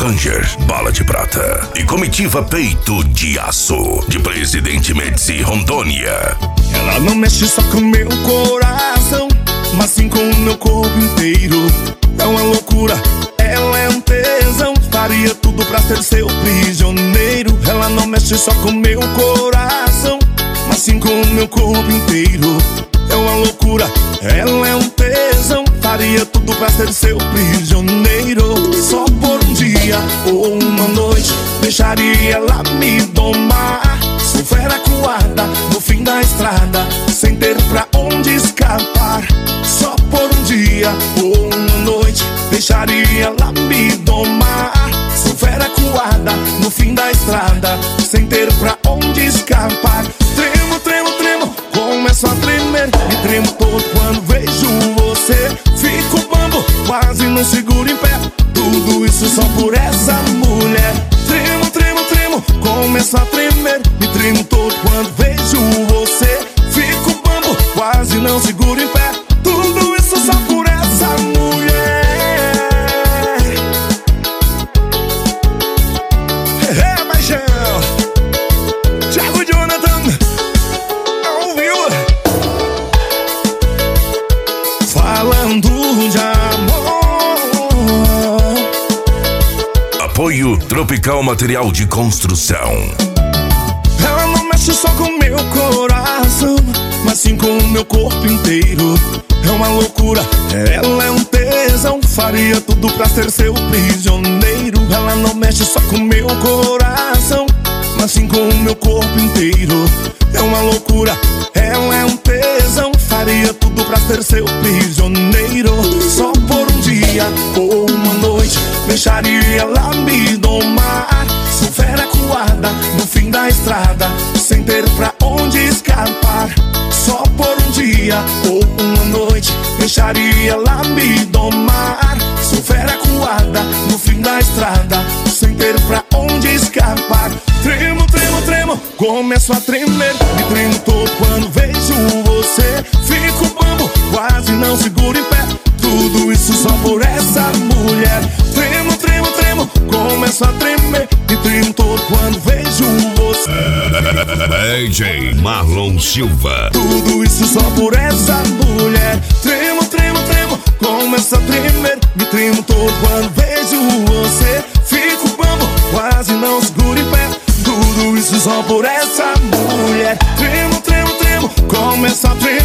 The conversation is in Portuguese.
Ranger, Bala de Prata e Comitiva Peito de Aço, de Presidente Médici, Rondônia. Ela não mexe só com meu coração, mas sim com o meu corpo inteiro. É uma loucura, ela é um tesão, faria tudo pra ser seu prisioneiro. Ela não mexe só com meu coração, mas sim com o meu corpo inteiro. É uma loucura, ela é um tesão, faria tudo pra ser seu prisioneiro. Só por um dia ou uma noite, deixaria ela me domar. Sou fera coada no fim da estrada, sem ter pra onde escapar. Só por um dia ou uma noite, deixaria ela me domar. Sou fera coada no fim da estrada, sem ter pra onde escapar. Tremo, tremo, tremo, começo a tremer, me tremo todo quando vejo você. Fico bambo, quase não seguro em pé, tudo isso só por essa mulher. Tremo, tremo, tremo, começo a tremer, me tremo todo quando vejo você. Fico bambo, quase não seguro em pé, tudo isso só por essa mulher. É, paixão, Thiago Jonathan, ouviu? Falando de amor. Apoio Tropical Material de Construção. Ela não mexe só com meu coração, mas sim com o meu corpo inteiro. É uma loucura, ela é um tesão, faria tudo pra ser seu prisioneiro. Ela não mexe só com meu coração, mas sim com o meu corpo inteiro. É uma loucura, ela é um tesão, faria tudo pra ser seu prisioneiro. Só por um dia ou uma noite, deixaria ela me domar. Sou fera coada no fim da estrada, sem ter pra onde escapar. Só por um dia ou uma noite, deixaria ela me domar. Sou fera coada no fim da estrada, sem ter pra onde escapar. Tremo, tremo, tremo, começo a tremer, me tremo todo quando vejo você. Fico bambo, quase não seguro em pé, tudo isso só por essa mulher. Tremo, tremo, tremo, começo a tremer, me tremo todo quando vejo você. DJ Marlon Silva. Tudo isso só por essa mulher. Tremo, tremo, tremo, começo a tremer, me tremo todo quando vejo você. Fico bambo, quase não seguro em pé, tudo isso só por essa mulher. Tremo, tremo, tremo, começo a tremer.